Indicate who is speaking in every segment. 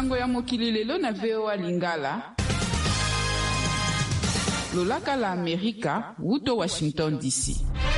Speaker 1: Sango ya mokili lelo na VOA Lingala. Lolaka la Amerika, wuto Washington DC.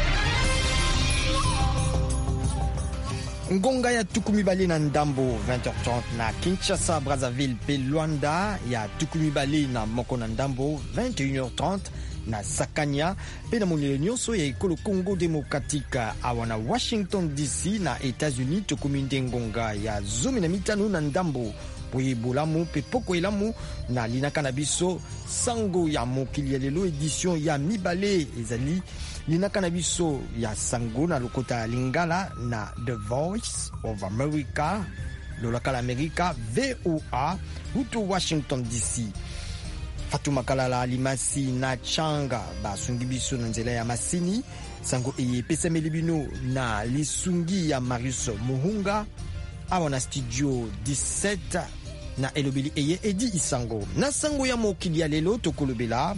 Speaker 2: Ngonga ya tukumibali na ndambo 20h30 na Kinshasa, Brazzaville pe Luanda, ya tukumibali na moko na ndambo 21h30 na Sakanya pe na monile nyonso ya ekolo Congo Demokratika awa na Washington DC na États-Unis. Tukuminde ngonga ya 15 na ndambo bolamu pe poko elamu na linaka na biso sango ya mokili ya lelo edition ya mibale ezali linaka na biso ya sango na lokota ya Lingala na The Voice of America, lolaka la Amerika VOA huto Washington DC. Fatuma Kalala Alimasi na Changa basungi biso na nzela ya masini sango eye pesa melibino na lisungi ya Marius Muhunga awa na studio 17 na elobeli eye Edi Isango na sango ya mokili ya lelo tokolobela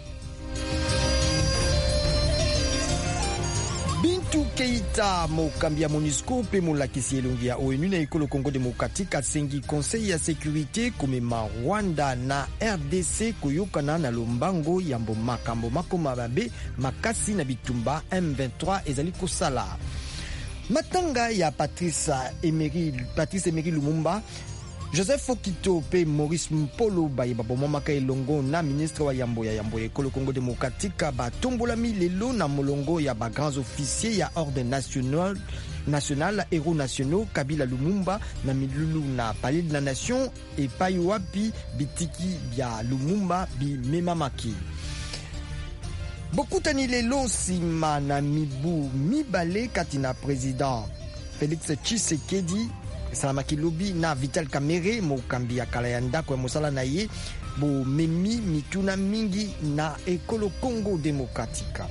Speaker 2: Bintou Keita mokambi ya MONUSCO pe molakisi elongi ya ONU na ekolo Congo Demokratika asengi Conseil ya Sécurité komema Rwanda na RDC koyokana na lombango ya makambo makoma babe makasi na bitumba M23 ezali kosala. Matanga ya Patrice Emery Lumumba, Joseph Okito pe Maurice Mpolo bayeba bomamaka elongo na ministre wa yambo ya ekolo Congo Demokratika batombolami lelo na molongo ya ba grands officiers ya ordre national héros nationaux Kabila Lumumba na milulu na palais de la nation epai wapi bitiki bya Lumumba bimemamaki. Bokutani lelo nsima na mibu mibale kati na président Félix Tshisekedi Salamaki Lobi na Vital Kamerhe mokambi ya kala ya ndako ya mosala na ye bo memi mituna mingi na ekolo Congo Demokratika.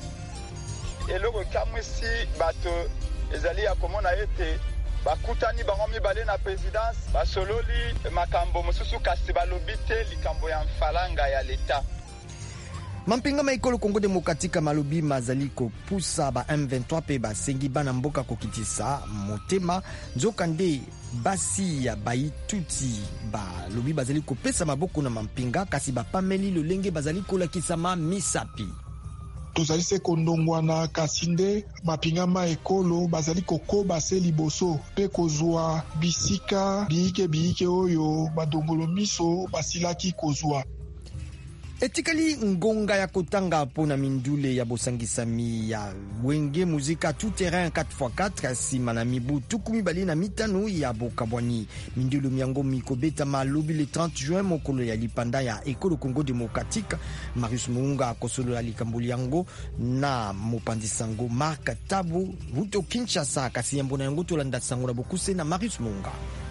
Speaker 3: Eloko kamwisi bato ezali ya komona ete bakutani bango mibale na présidence basololi makambo mosusu kasi balobi te likambo ya mfalanga ya leta.
Speaker 2: Mampinga maikolo Congo Demokratika malobi mazali kopusa ba M23 pe basengi bana mboka kokitisa motema nzokande basi ya baituti balobi bazali kopesa maboko na mampinga kasi bapameli lolenge bazali kolakisama misapi.
Speaker 4: Tozali se kondongwana kasinde mapingama ekolo bazali kokoba se liboso pe kozwa bisika biike oyo badongolo miso basilaki kozwa.
Speaker 2: Etikali ngonga ya kotanga pona mindule ya bosangisami ya wenge muzika tout terrain 4x4 sima na mibu tukumibali na mitano ya bokabwani mindulu miango mikobeta malobi le 30 juin mokolo ya lipanda ya ekolo Congo Demokratika. Marius Muhunga akosolola likamboli yango na mopanzi sango Mark Tabu vuto Kinshasa kasi yambo na yango tolanda sango na bokuse na Marius Muhunga.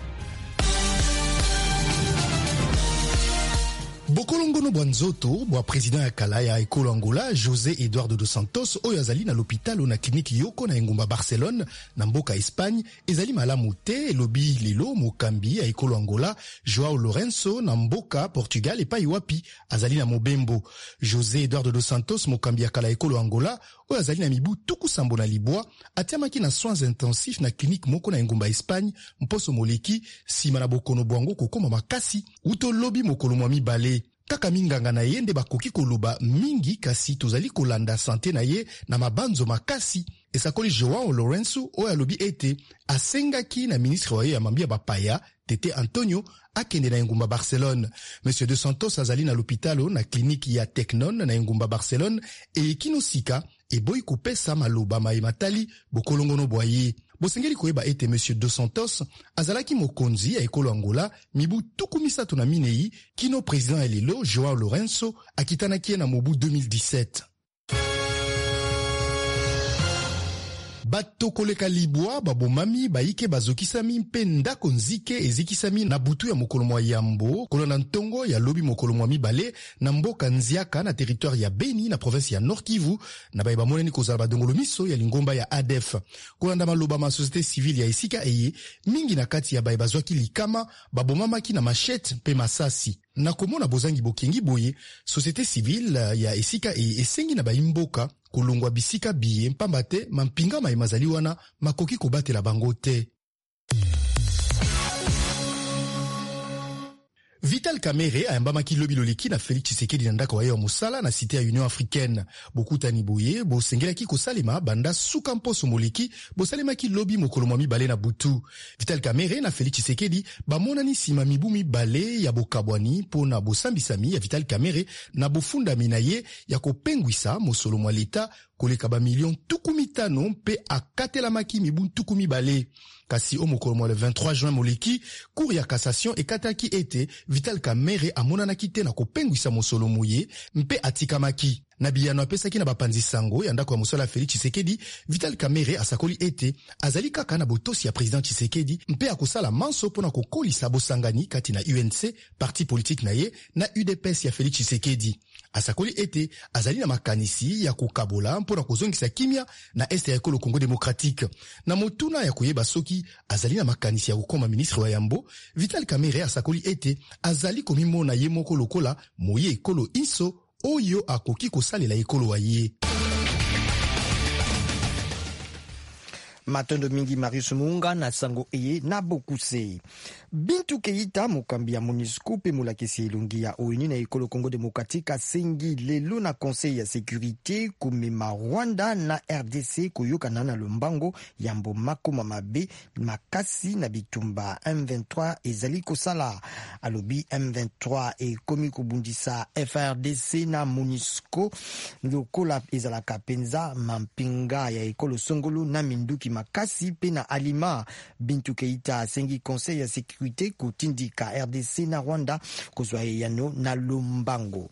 Speaker 5: Bokolongono Bwanzoto, bwa président ya kala ya ekolo Angola, José Eduardo dos Santos, oyo azali na l'hôpital na clinique Yoko na engumba Barcelone, na mboka Espagne, ezali malamu te elobi lelo mokambi ya ekolo Angola, Joao Lourenço na mboka Portugal epai wapi azali na mobembo. José Eduardo dos Santos, mokambi ya kala ekolo Angola, oyo azali na mibu tuku sambo na libwa, atiamaki na soins intensifs na clinique moko na engumba Espagne, mposo moleki, sima na bokono bwango kokoma makasi, uto lobi mokolo mwa mibale. Kaka minganga na ye nde bakoki koloba mingi kasi tozali kolanda sante na ye na mabanzo makasi. Esakoli Joao Lourenço oyo alobi ete asengaki na ministre wa ye ya mambia bapaya Tete Antonio akende na engumba Barcelone. Monsieur de Santos azali na l'hôpital na kliniki ya Teknon na engumba Barcelone e kinosika e boy kopesa maloba maimatali bokolongono boye. Bosengeli koyeba ete Monsieur Dos Santos azalaki mokonzi ya ekolo Angola mibu tuku misatu na minei kino président elelo Joao Lourenço akitanaki na mobu 2017. Bato koleka libwa babomami baike bazokisami mpe ndako nzike ezikisami na butu ya mokolo mwa yambo kolona ntongo ya lobi mokolo mwa mibale na mboka Nziaka na territoire ya Beni na province ya Nord Kivu na baye bamoneni kozala badongolo miso ya lingomba ya ADF kolanda maloba ma société civile ya esika eye mingi na kati ya baye bazwaki likama babomamaki na machette mpe masasi. Na komona bozangi bokengi boye société civile ya esika eye esengi na baimboka kolongwa bisika biye mpamba te mampinga maimazali wana makoki kobatela bango te. Vital Kamerhe ayambamaki lobi loleki na Félix Tshisekedi na ndako ya mosala na cité ya Union Africaine. Bokutani boye bosengelaki kosalema banda suka mposo moleki bosalemaki lobi mokolo mwa mibale na butu. Vital Kamerhe na Félix Tshisekedi bamonani sima mibu mibale ya bokabwani pona bosambisami ya Vital Kamerhe na bofundami na ye ya kopengwisa mosolo mwa leta koleka ba million 15 mpe akatelamaki mibu 12. Kasi o mokolo mwa le 23 juin moleki cour ya cassation ekataki ete Vital Kamerhe amonanaki te na kopengwisa mosolo muye mpe atikamaki. Na biyano apesaki na bapanzi sango ya ndako ya mosala Félix Tshisekedi, Vital Kamerhe asakoli ete azali kaka na botosi ya président Tshisekedi mpe akosala manso pona kokolisa bosangani kati na UNC, parti politique na ye, na UDPS ya Félix Tshisekedi. Asakoli ete azali na makanisi ya kokabola mpona kozongisa kimia na este ya ekolo Congo Démocratique. Na motuna ya koyeba soki azali na makanisi ya kokoma ministre wa Yambo, Vital Kamerhe asakoli ete azali komimona ye moko lokola moye ekolo inso oyo akoki kosalela ekolo wa ye.
Speaker 2: Matondo mingi Marius Munga na sango eye na bokuse. Bintou Keita mokambi ya MONUSCO pe molakisi elongi ya ONU na ekolo Congo Démocratique asengi lelo na Conseil ya Sécurité kumema Rwanda na RDC koyokana na lombango ya mbomako mabe makasi na bitumba M23 ezali kosala. Alobi M23 ekomi kobundisa FRDC na MONUSCO lokola ezalaka penza mampinga ya ekolo songolo na minduki makasi pe na alima. Bintou Keita asengi Conseil ya Sécurité kutindika RDC na Rwanda kozwa yano na lombango.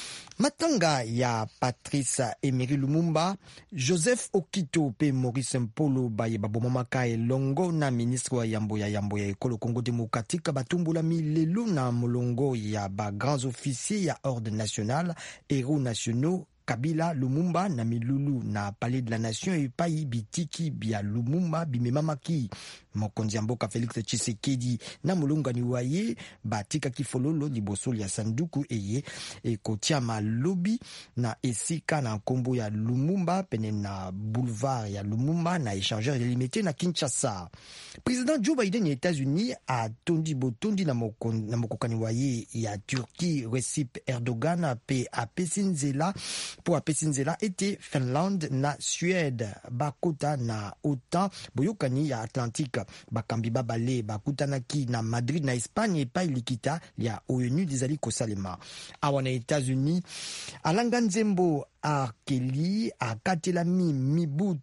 Speaker 2: Matanga ya Patrice Emery Lumumba, Joseph Okito pe Maurice Mpolo baye babomamaka elongo na ministre wa Yambo ya ekolo Congo Démocratique batumbula milelo na molongo ya ba grands officiers ya ordre national, héros nationaux Kabila, Lumumba na Milulu na Palais de la Nation epai bitiki bia Lumumba bimemamaki. Mokonzi mboka Félix Tshisekedi na mulungani waye batika kifololo liboso ya sanduku eye ekotia malobi na esika na kombo ya Lumumba pene na boulevard ya Lumumba na échangeur limité na Kinshasa. Président Joe Biden ya États-Unis a tondi botondi na mokokani waye ya Turquie Recep Erdogan pe apesinzela po apesinzela ete Finland na Suède bakota na OTAN boyokani ya Atlantique. Bakambi babale bakutanaki na Madrid na Espagne epai likita ya ONU dizali kosalema. Awa na États-Unis alanga nzembo akeli akatelami mibu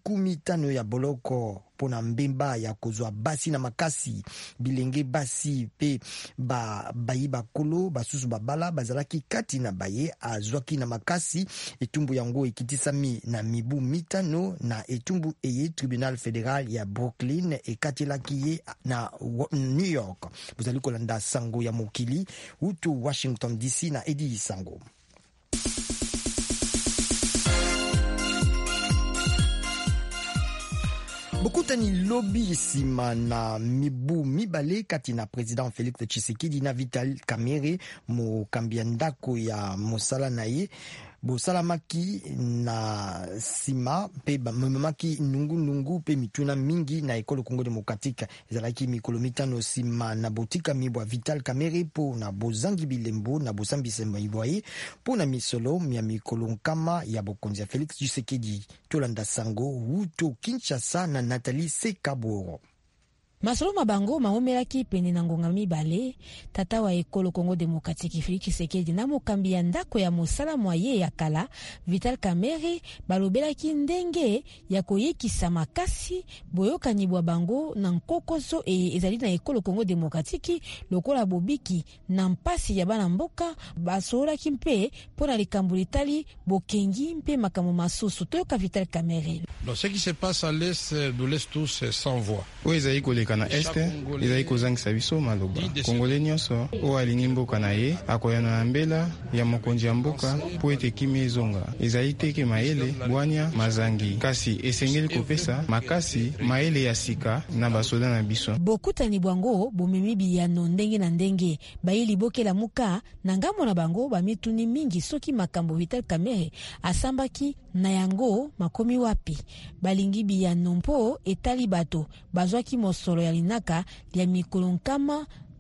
Speaker 2: 15 ya boloko pona mbemba ya kozwa basi na makasi bilenge basi pe bayi bakolo basusu babala bazalaki kati na baye azwaki na makasi etumbu yango ekitisami na mibu 5 na etumbu eye tribunal fédéral ya Brooklyn ekatelaki ye na New York. Bozali kolanda sango ya mokili utu Washington DC na Edi Sango. Bokutani lobi sima na mibu mibale kati na président Félix Tshisekedi na Vital Kamerhe mokambi ndako ya mosala na ye bosalamaki na sima pe mamaki nungu pe mituna mingi na ekolo Congo Démocratique ezalaki mikolo 5 sima na botika mibwa Vital Kamerhe po na bozangi bilembo na bosambisa maiboye po na misolo ya mikolo nkama ya bokonzi ya Félix Tshisekedi. Tolanda sango wuto Kinshasa na Nathalie Sekaboro.
Speaker 6: Masolo mabango maomelaki pene na ngonga mibale tata wa ekolo Congo Démocratique Félix Tshisekedi na mokambi ya ndako ya mosala moye ya kala Vital Kamerhe balobelaki ndenge ya koyekisa makasi boyokani bwa bango na nkokoso ezali na ekolo Congo Démocratique lokola bobiki na mpasi ya bana mboka basolaki mpe pona likambo litali bokengi mpe makambo masusu toyoka Vital Kamerhe.
Speaker 7: Donc ce qui se passe à l'est de l'est tous c'est sans voix.
Speaker 8: Oui, kana este ezali kozangisa biso maloba kongole nyonso oyo alingi mboka na ye akoyana na mbela ya mokonzi ya mboka po ete kimia ezonga ezali teke mayele bwanya mazangi kasi esengeli kopesa makasi mayele ya sika na basoda na biso.
Speaker 6: Bokutani bwango bomemi biyano ndenge na ndenge bayili bokela muka na ngambo na bango bamituni mingi soki makambo Vital Kamerhe asambaki na yango makomi wapi balingi biyano mpo etali bato bazwaki mosolo ya linaka ya mikolo nkama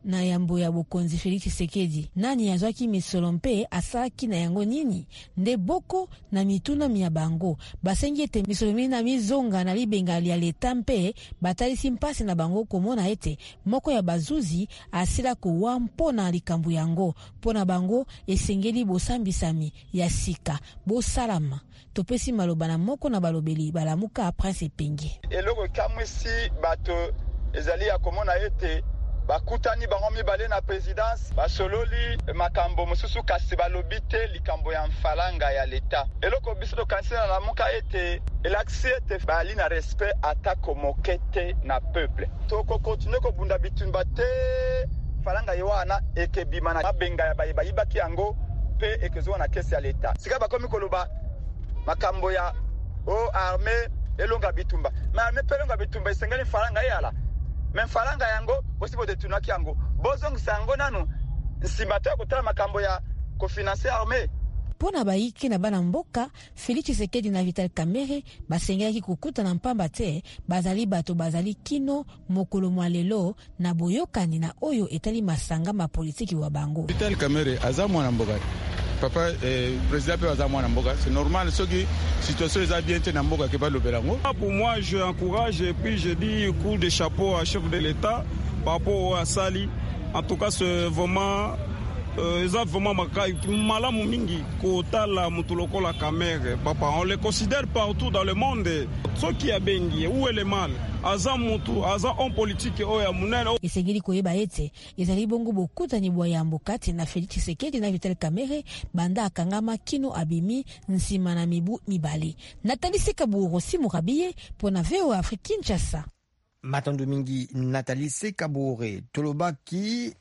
Speaker 6: na yambo ya bokonzi Félix Tshisekedi. Nani azwaki misolo mpe asaki na yango nini? Nde boko na mituna mia bango basengi ete misolo mingi na mizonga na libenga ya leta mpe batalisi mpasi na bango komona ete moko ya bazuzi asila kowa mpona likambo yango. Pona bango esengeli bosambisami ya sika bosalama. Topesi maloba na moko na balobeli balamuka Prince Penge.
Speaker 3: Eloko kamwisi bato ezali ya komona ete bakutani bango mibale na présidence basololi makambo mususu kasi balobi te likambo ya mfalanga ya leta. Eloko biso tokanisela na muka ete elaksi ete bali na respect atako mokete na peuple. Toko continue ko bunda bitumba te falanga yewana ekebima na mabenga ya bayibaki yango pe ekezwa na kesi ya leta. Sika bakomi koloba makambo ya armée elonga bitumba. Ma armée pelonga bitumba isengeli falanga yala. Men falanga yango possible de tunaki yango bozong sango nanu nsimbato kotala makambo ya kofinancer armée.
Speaker 6: Pona baiki na bana mboka Félix Tshisekedi na Vital Kamerhe basengaki kukuta na mpamba te bazali bato bazali kino mokolo mwalelo na boyokani na oyo etali masanga ma politiki wa bango.
Speaker 9: Vital Kamerhe azamu na mboka papa président pe azamu na mboka, c'est normal soki situation est bien te na mboka ke ba lobelango.
Speaker 10: Pour moi je encourage et puis je dis coup de chapeau à chef de l'État par rapport à Sali. En tout cas c'est vraiment vraiment malamu mingi kotala mutuloko la Kamerhe papa, on les considère partout dans le monde. Ce qui a bengi où est le mal aza mutu aza on politique oya munene
Speaker 6: esengeli koyeba ete ezali bongo bokutani bwa yambo kati na Félix Tshisekedi na Vital Kamerhe banda akangama kino abimi nsima na mibu mibale. Nathalie Sekaburo Simurabiye pona VO Afrique Kinshasa.
Speaker 2: Matondo mingi Nathalie Sekabure tolobaki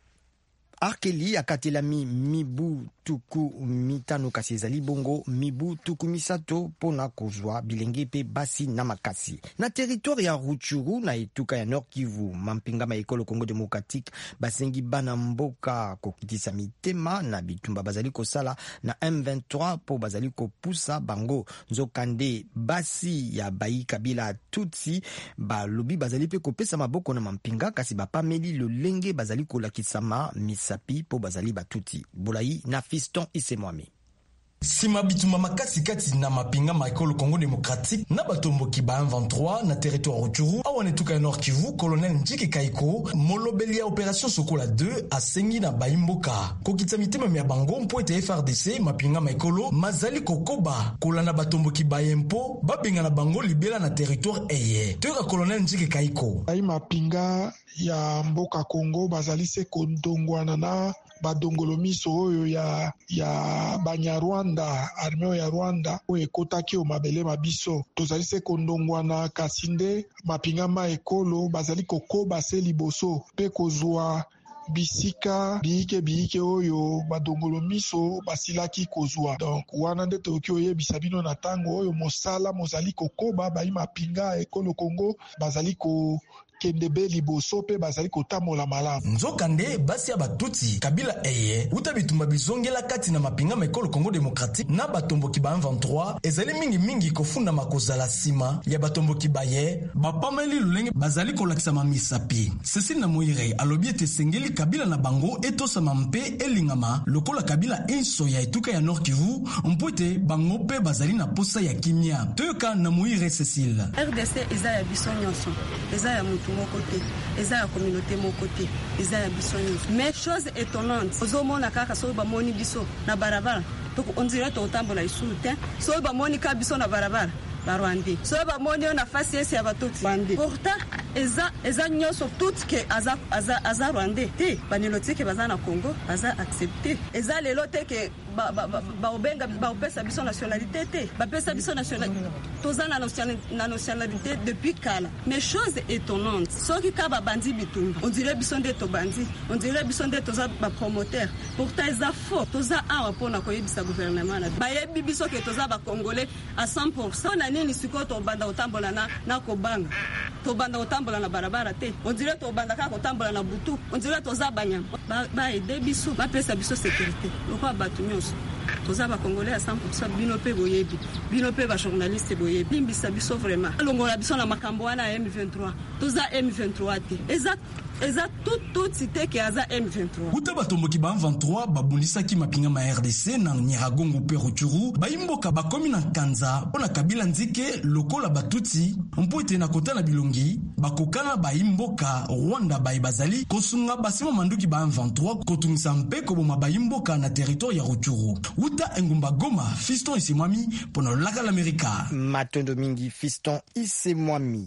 Speaker 2: Arkeli akatelami mibu tuku mitano kasi ezali bongo mibu tuku misato pona kozwa bilenge pe basi na makasi. Na territoire ya Rutshuru na etuka ya Nord Kivu, mampinga ma ekolo Congo Démocratique basengi bana mboka kokitisa mitema na bitumba bazali kosala na M23 po bazali kopusa bango nzokande basi ya bayi kabila Tutsi balobi bazali pe kopesa maboko na mampinga kasi bapameli lolenge bazali kolakisama misapi po bazali batuti. Bolai na Fiston Isemwami.
Speaker 11: Sima bituma makasi kati na mapinga maekolo Congo Démocratique na batomboki ba M23 na territoire Rutshuru awane tuka Nord Kivu, colonel Njike Kaiko molobeli ya opération Sokola 2 asengi na baimboka kokitsa mitema ya bango mpo ete FRDC mapinga maekolo mazali kokoba kolanda batomboki ba empo babenga na bango libela na territoire eye. Toka colonel Njike Kaiko
Speaker 4: ai mapinga ya mboka Congo bazali se kondongwana na badongolo miso oyo ya Banyarwanda, armée ya Rwanda oyo ekotaki o mabele mabiso. Tozali se kondongwana kasinde mapinga ma ekolo bazali kokoba se liboso pe kozwa bisika biike oyo badongolo miso basilaki kozwa. Donc wana nde toki oyebisa bino na tango oyo mosala mozali kokoba bai mapinga ekolo Congo bazali ko kendebe liboso pe bazali kotamola malamu.
Speaker 11: Nzokande basi ya batuti kabila eye uta bitumba bizongela kati na mapinga mekolo Congo Démocratique na batomboki ba M23 ezali mingi kofunda makozala sima ya batomboki baye bapameli lulenge bazali kolakisa mamisapi. Cécile na Moire alobi ete sengeli kabila na bango etosama mpe elingama lokola kabila inso ya etuka ya Nord Kivu mpote bango pe bazali na posa ya kimia. Toyoka na Moire Cécile.
Speaker 12: RDC eza ya biso nyonso, eza ya mutu moko te, eza ya communauté moko te, eza ya biso nyonso. Mais chose étonnante, ozomona kaka so bamoni biso na barabara, donc on dirait totambola isulu te, so bamoni ka biso na barabara barwandi, so bamoni na fasi esi ya batuti bandi. Pourtant eza nyonso tout ke aza rwandais te, banilotike baza na Congo baza accepté. Eza lelo te ke baobenga baopesa biso nationalité te, bapesa biso nationalité toza na nationalité depuis kala. Mais chose étonnante, soki ka bandi bitumba on dirait biso nde to bandi, on dirait biso nde toza ba promoteur. Pourtant eza faux, toza awa pona koyebisa gouvernement na bayebi biso ke toza ba congolais à 100%. Na nini siko to banda otambola na kobanga, to banda otambola na barabara te, on dirait to banda ka kotambola na butu, on dirait toza banyama ba aider biso bapesa biso sécurité. Lokwa batu nyonso toza ba congolais à 100%, bino pe boyebi, bino pe ba journaliste boyebi, limbisa biso vraiment longola biso na makambo wana M23, toza M23 te. Exact eza tout cité ke aza M23
Speaker 11: uta batomboki ba M23 babundisaki mapinga ma RDC na Nyiragongo pe Rutshuru bayimboka bakomi na kanza pona Kabila nzike lokola batuti mpo ete na kota na bilongi bakokana bayimboka Rwanda bazali kosunga basima manduki ba M23 kotumisa mpe koboma bayimboka na territoire ya Rutshuru uta engumba Goma Fiston Isimwami pona laka l'Amerika
Speaker 2: matondo mingi Fiston Isimwami.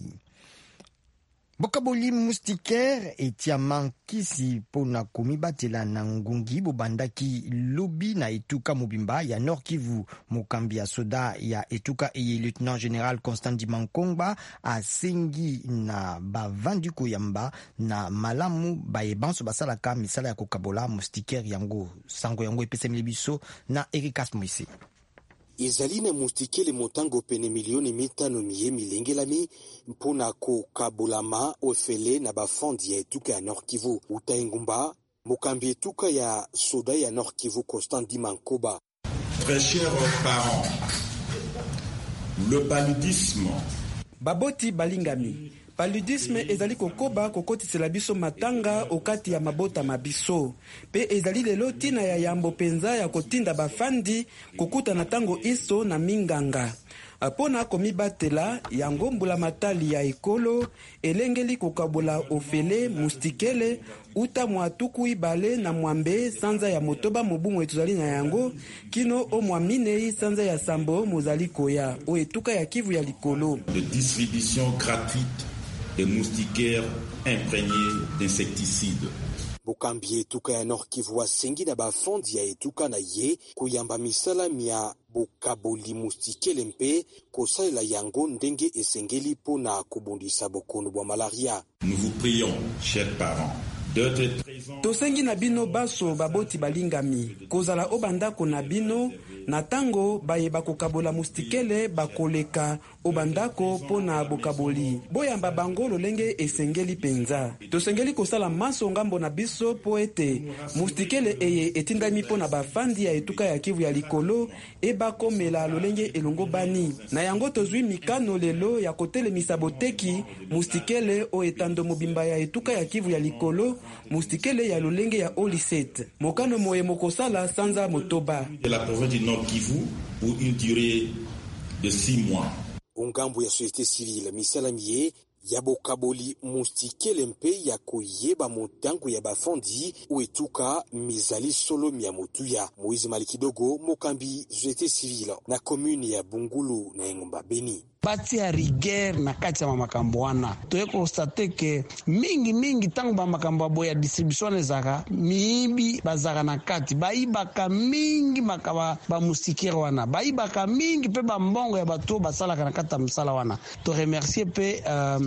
Speaker 2: Bokaboli moustiquaire etia mankisi pona komibatela na ngungi bobandaki lobi na etuka mobimba ya Nord Kivu mokambi ya soda ya etuka eye lieutenant général Constant Dimankongba asengi na bavandi koyamba na malamu bayebanso basalaka misala ya kokabola moustiquaire yango sango yango epesemeli biso na Erikas Moise.
Speaker 13: Ezali na mustikele motango pene milioni 500 miye milengelami mpona kokabolama ofele na bafondi ya etuka ya Nord Kivu. Uta engumba mokambi etuka ya soda ya Nord Kivu Constant Dimankoba.
Speaker 14: Très chers parents, le paludisme.
Speaker 15: Baboti balingami. Paludisme ezali kokoba kokotisela biso matanga okati ya mabota mabiso. Pe ezali lelo tina ya yambo penza ya kotinda bafandi kokuta na tango iso na minganga. Apona komibatela yango mbula matali ya ekolo elengeli kokabola ofele mustikele uta mwatuku ibale na mwambe sanza ya motoba mobumu etuzali na yango kino o mwaminei sanza ya sambo mozali koya o etuka ya Kivu ya likolo.
Speaker 14: De distribution gratuite des moustiquaires imprégnés d'insecticides.
Speaker 13: Bokambi etuka ya Nord Kivu asengi na bafondi ya etuka na ye kuyamba misala mia bokaboli mustikele mpe kosalela yango ndenge esengeli pona kobundisa bokono bwa malaria.
Speaker 14: Nous vous prions, chers parents,
Speaker 15: tosengi na bino baso baboti balingami kozala obandako na bino na tango bayeba kokabola mustikele bakoleka obandako pona bokaboli boyamba bango lolenge esengeli penza tosengeli kosala maso ngambo na biso po ete mustikele eye etindami pona bafandi ya etuka ya Kivu ya likolo ebakomela lolenge elongo bani na yango tozwi mikano lelo ya kotelemisa boteki mustikele o etando mobimba ya etuka ya Kivu ya likolo mustikele ya lolenge ya Oliset mokano moye mokosala sanza motoba
Speaker 14: de la province du Nord Kivu pour une durée de 6 mois.
Speaker 13: Ungambo ya société civile misala miye ya bokaboli mustikele mpe ya koyeba motango ya bafondi uetuka mizali solo mia motuya Moïse Malikidogo mokambi société civile na commune ya Bungulu na Engomba Beni.
Speaker 16: Bati ya rigueur na kati ya makambo wana toye konstate ke mingi tango ba makambo boya distribution ezaka miibi bazaka na kati baibaka mingi makaba ba mustikere wana baibaka mingi pe ba mbongo ya bato basalaka na kati ya msala wana to remercier pe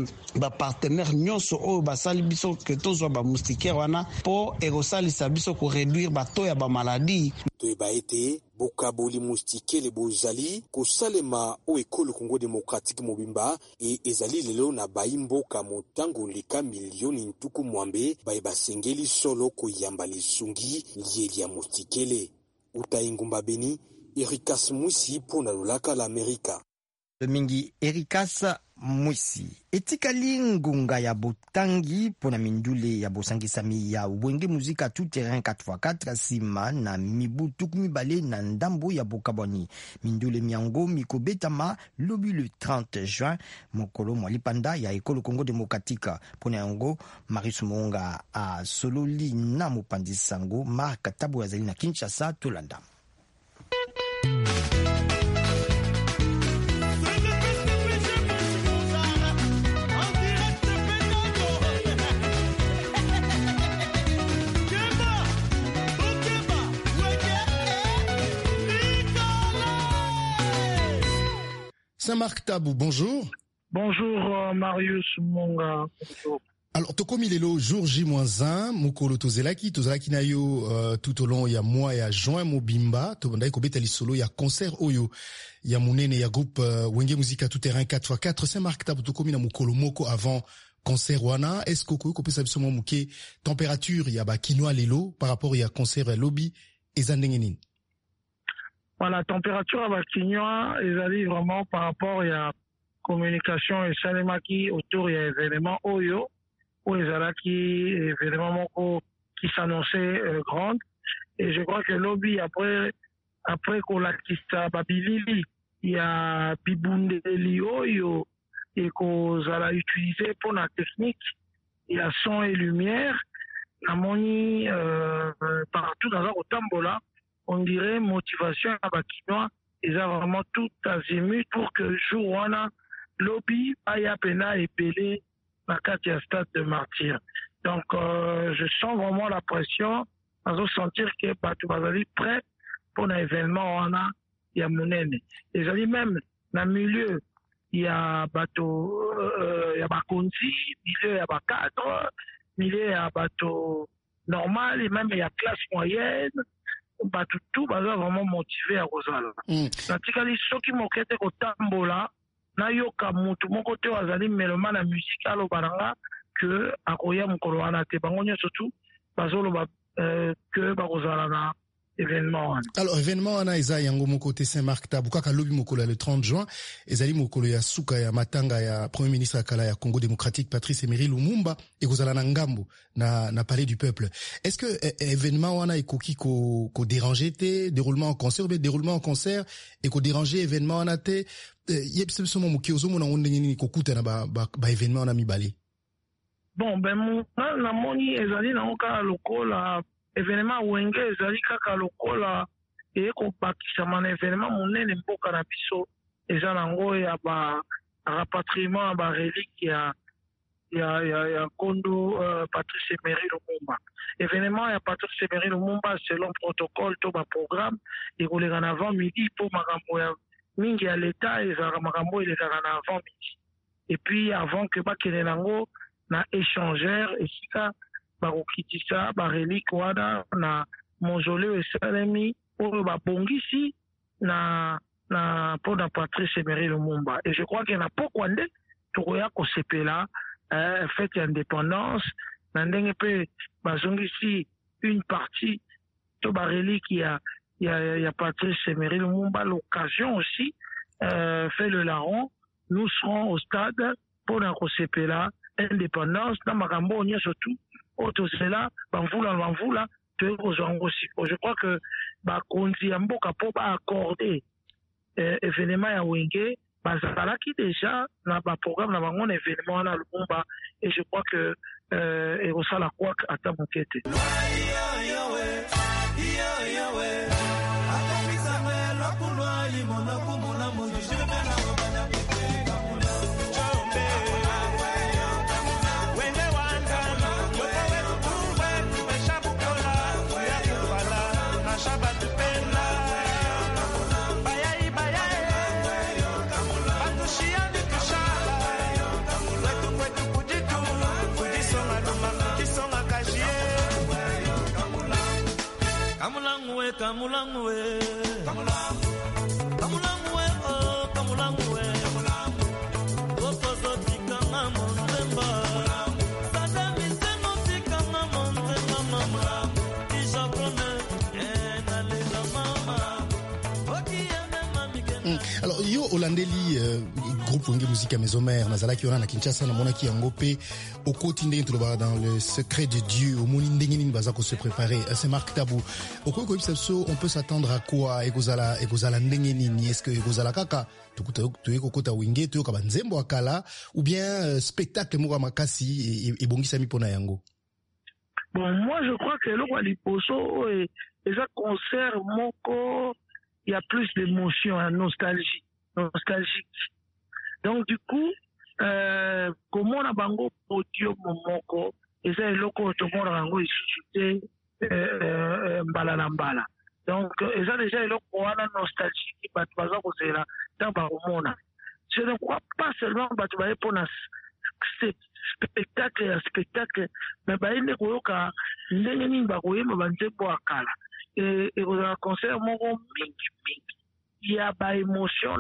Speaker 16: ba partenaire nyonso oyo basali biso ke tozwa ba mustikere wana po ekosalisa biso ko réduire bato ya ba maladie
Speaker 13: toyeba ete bokaboli mustikele bozali kosalema o ekolo Congo démocratique mobimba e ezali lelo na baimboka motango leka milioni ntuku mwambe bayeba sengeli solo koyamba lisungi lieli ya mustikele uta Engumba Beni Erikas Mwisi pona lolaka la Amerika.
Speaker 2: Mingi Erikas Mwisi etikali ngunga ya botangi pona mindule ya bosangisami ya wenge muzika tout terrain 4x4 sima na mibutuk mibale na ndambo ya bokaboni mindule miango mikobetama lobi le 30 juin mokolo mwalipanda ya ekolo Congo démocratique pona yango Maris Monga a sololi na mopandi sango Mark Tabu azali na Kinshasa tolanda.
Speaker 5: Saint-Marc Tabou, bonjour.
Speaker 4: Bonjour Marius Monga. Bonjour.
Speaker 5: Alors, tokomi lelo jour J-1, mukolo tozelaki na yo tout au long ya mois ya juin mobimba, tobandai kobeta lisolo ya concert oyo ya munene ya groupe Wenge Musica tout terrain 4x4. Saint-Marc Tabou tokomi na mukolo moko avant concert wana, est-ce que koyo kopesa biso mo muke température ya ba kinwa lelo par rapport ya concert lobby eza ndenge nini?
Speaker 4: Voilà, température à Bakignoa, ils allaient vraiment par rapport à la communication et salemaki autour des événements Oyo.
Speaker 17: où ezalaki événement moko qui s'annonçait grande. Et je crois que lobby après kolakisa babilili ya bibundeli oyo et kozala utilisé pour la technique ya son et lumière namoni partout dans la Otambola on dirait motivation à bakinois ils ont vraiment tout azimut pour que jour wana lobby aya pena epelé na kati ya stade de Martyr. Donc je sens vraiment la pression à sentir que bato bazali prêt pour un événement wana ya monene. Et j'allais même dans le milieu il y a bateau il y a bakonzi, milieu il y a cadre, milieu il y a bateau normal et même il y a classe moyenne. Bateau tout baza vraiment motivé à Rosal. Natikali soki mokete ko tambola na yoka mutu moko te azali meloma na musique alo baranga que akoya mukolo wana te bango nyonso tout bazolo ba que barozala na événement.
Speaker 5: Alors événement wana eza yango moko te Saint-Marc Tabu kaka lobi mokolo le 30 juin ezali mokolo ya suka ya matanga ya premier ministre akala ya Congo démocratique Patrice Emery Lumumba ekozala na ngambo na palais du peuple. Est-ce que événement wana ekoki ko déranger te déroulement en concert ou déroulement en concert et ko déranger événement wana te yebse somo moki ozomona ndenge nini kokuta na ba événement na mibale?
Speaker 17: Bon ben na moni ezali na oka lokola événement wenge ezali kaka lokola ekobakisama na événement monene mboka na biso eza nango ya ba rapatriement ba relique ya Kondo Patrice Emery Lumumba. Événement ya Patrice Emery Lumumba selon protocole to ba programme ekoleka na avant midi po makambo ya mingi ya l'état ezalaka makambo elekaka na avant midi. Et puis avant que bakende nango na échangeur esika bakokitisa barelique wana na mausolée esalemi oyo babongisi na mpona Patrice Emery Lumumba. Et je crois que na pokwa nde tokoya kosepela fête ya indépendance na ndenge mpe bazongisi une partie to barelique ya Patrice Emery Lumumba. L'occasion aussi fait le larron, nous serons au stade mpona kosepela indépendance na makambo nyonso tout autosela bamvula je crois que bakonzi ya mboka po baaccorde événement ya wenge bazalaki déjà na baprogramme na bango na événement wana Lumumba et je crois que ekosala kwaka ata moke te.
Speaker 5: Alors yo olandeli groupe Wenge Musique à Maison Mère nazalaki wana na Kinshasa na monaki yango pe okoti ndenge toloba dans le secret de Dieu omoni ndenge nini baza ko se préparer. Saint-Marc Tabu okoi ko biso on peut s'attendre à quoi ekozala ndenge nini? Est-ce que ekozala kaka to kota wenge to ka banzembo akala ou bien spectacle moko makasi et bongisami pona yango?
Speaker 17: Bon, moi je crois que le roi liposo et les concerts moko il y a plus d'émotion, nostalgique. Donc du coup, comment on a bango podium moko, et ça loko tout le monde a bango suscité mbala. Donc et ça déjà loko wana nostalgique qui bat baza ko zela dans ba romona. Je ne crois pas seulement bat ba pour na spectacle mais ba ine ko yoka ndenge nini ba ko yema banzembo akala. Et au concert moko mingi il y a pas émotion.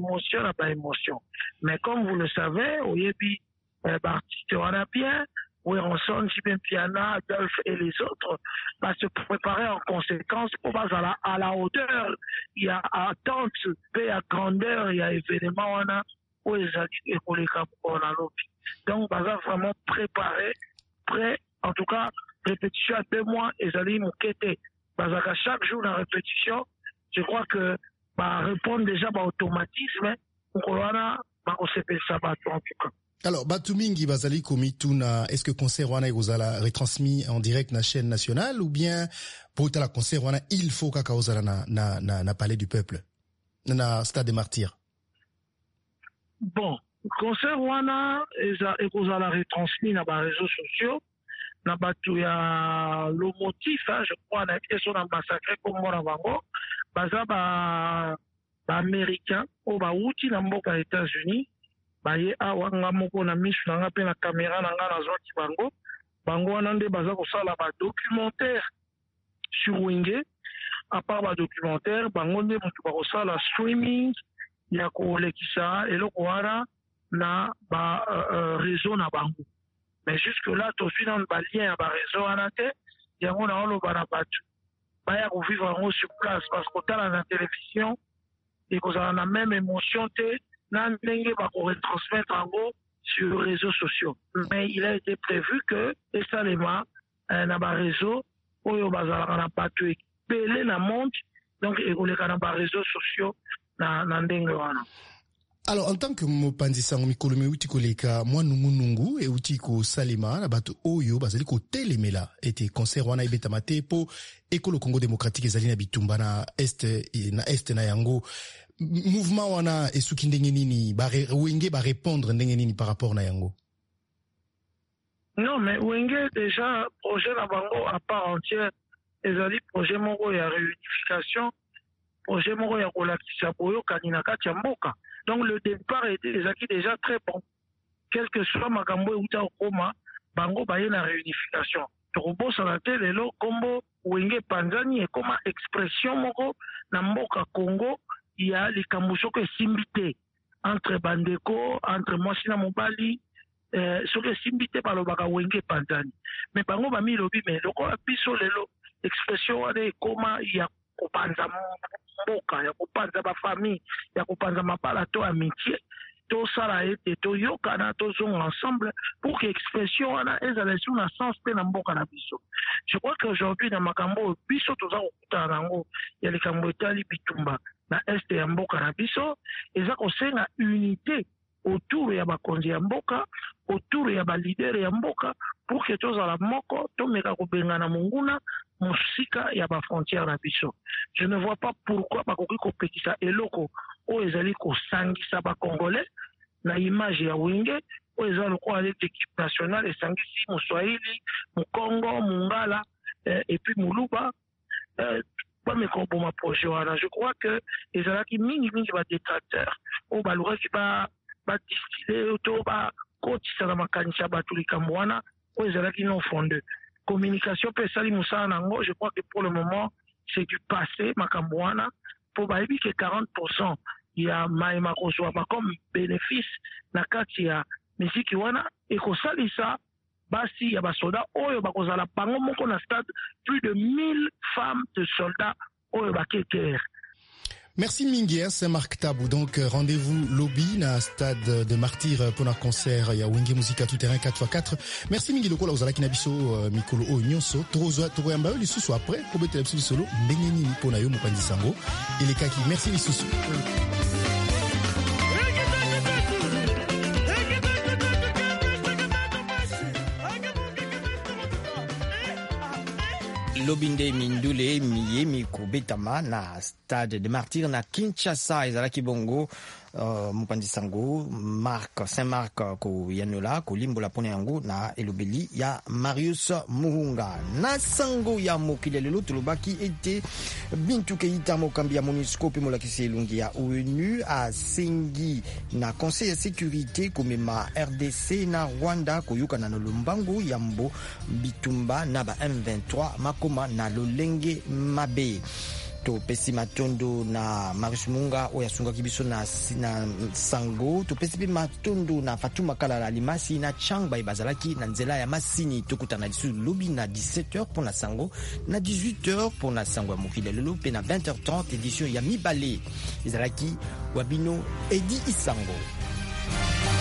Speaker 17: Mais comme vous le savez, au yebi artiste on a bien Werenson, Jibin Piana, Adolphe et les autres va se préparer en conséquence pour pas à la hauteur. Il y a attente, il y a grandeur, il y a événement on a où les adultes et pour les on a l'autre. Donc, on va vraiment préparer près, en tout cas, répétition à 2 mois, et Zali Moukete. Parce que chaque jour, la répétition, je crois que, répondre déjà, automatisme, pour qu'on a, on s'appelle ça, en tout cas.
Speaker 5: Alors, Batumingi Bazali Komituna, est-ce que concert wana igozala retransmis en direct na chaîne nationale ou bien pour la concert wana il faut kaka ozala na palais du peuple, na stade des martyrs?
Speaker 17: Bon, concert wana igozala retransmis na ba réseaux sociaux, na batu ya le motif, je crois na été sur un massacre comme moi bango, baza ba américain ou ba outi na mboka États-Unis. Baye awa nga moko na misu na nga pe na caméra na nga nazwaki bango wana nde baza kosala ba documentaire sur Wenge. À part ba documentaire bango nde mutu bakosala streaming ya kolekisa eloko wana na ba réseau na bango. Mais jusque là tozwi na ba lien ya ba réseau wana te yango na oloba na batu baya kovivre yango sur place parce que tala na télévision ekozala na même émotion te na ndenge bakoretransmettre yango sur les réseaux sociaux. Mais il a été prévu que esalema na ba réseau oyo bazalaka na bato ebele na monde, donc ekoleka na ba réseaux sociaux na ndenge wana.
Speaker 5: Alors, en tant que mopanzi sango mikolo meuti koleka mwa nungu e uti ko salima na bato oyo bazali ko telemela ete concert wana ebetama te po ekolo Congo démocratique ezali na bitumba na est na yango. Mouvement wana esuki ndenge nini Wenge ba répondre ndenge nini par rapport na yango?
Speaker 17: Non, mais Wenge déjà projet na bango à part entière ezali projet moko ya réunification, projet moko ya kolakisa boyokani na kati ya mboka. Donc le départ était déjà très bon. Quel que soit makambo euta okoma bango baye na réunification. Tokobosa na te lelo kombo Wenge Panzani e koma expression moko na mboka Congo. Il y a les Kambouchoko et Simbité entre Bandeko, entre Mwasina Mobali, sur les Simbité par le Baka Wenge Pantani. Mais par contre, mi lobi, mais le quoi, piso lelo, expression de comment il y a Kopanza Moka, il y a Kopanza ma famille, il y a Kopanza ma palato amitié, tout ça là été, tout yokana, tout sont ensemble pour que l'expression a ezalation na sens pe na mboka na biso. Je crois qu'aujourd'hui, dans Makambo, biso tout ça, il y a les Kambo Itali Bitumba. Na est ya mboka na biso eza kosenga unité autour ya bakonzi ya mboka, autour ya ba leader ya mboka pour que tozala moko tomeka kobengana monguna musika ya ba frontière na biso. Je ne vois pas pourquoi bakoki kopekisa eloko o ezali kosangisa ba congolais na image ya Wenge o ezali lokola l'équipe nationale esangisi Moswahili, Mukongo, Mungala et puis Muluba. Je crois que les gens qui mingi ba détracteurs au balura qui ba distiller auto ba coach ça ma kanisa ba tulikambo wana o les gens qui non fondé communication pe sali musa nango. Je crois que pour le moment c'est du passé makambo wana pour ba que 40% il y a maima kozwa ba comme bénéfice na kati ya musique wana et ko salisa basi ya basoda oyo bakozala bango moko na stade plus de 1000 femmes de soldats oyo bakeker.
Speaker 5: Merci Mingi, c'est Marc Tabou. Donc rendez-vous lobby na stade de martyrs pour un concert ya Wenge Musica tout terrain 4x4. Merci Mingi lokola ozalaki na biso mikolo o nyonso tokoyamba yo lisusu après ko betela biso solo ndenge nini pona yo mopanzi sango elekaki. Merci lisusu.
Speaker 2: Lobinde Mindule Miyemi Kubetama na stade de martyrs na Kinshasa ezalaki bongo mopanzi sango Saint-Marc ko yanola ko limbola pona yango na elobeli ya Marius Muhunga na sango ya mokili lelo tulobaki ete Bintou Keita mokambi ya MONUSCO pe molakisi elungi ya ONU asengi na conseil ya sécurité komema RDC na Rwanda koyoka na lombangu ya mbo bitumba na ba M23 makoma na lolenge mabe. To pesi matondo na Marius Munga oya sunga kibiso na sango to pesi matondo na Fatuma Kalala Limasi na Changba ibazalaki na nzela ya masini tokutana disu lobby na 17h pour na sango na 18h pour na sango ya mokili lelo pe na 20h30 édition ya Mibale izalaki Wabino Edi Isango.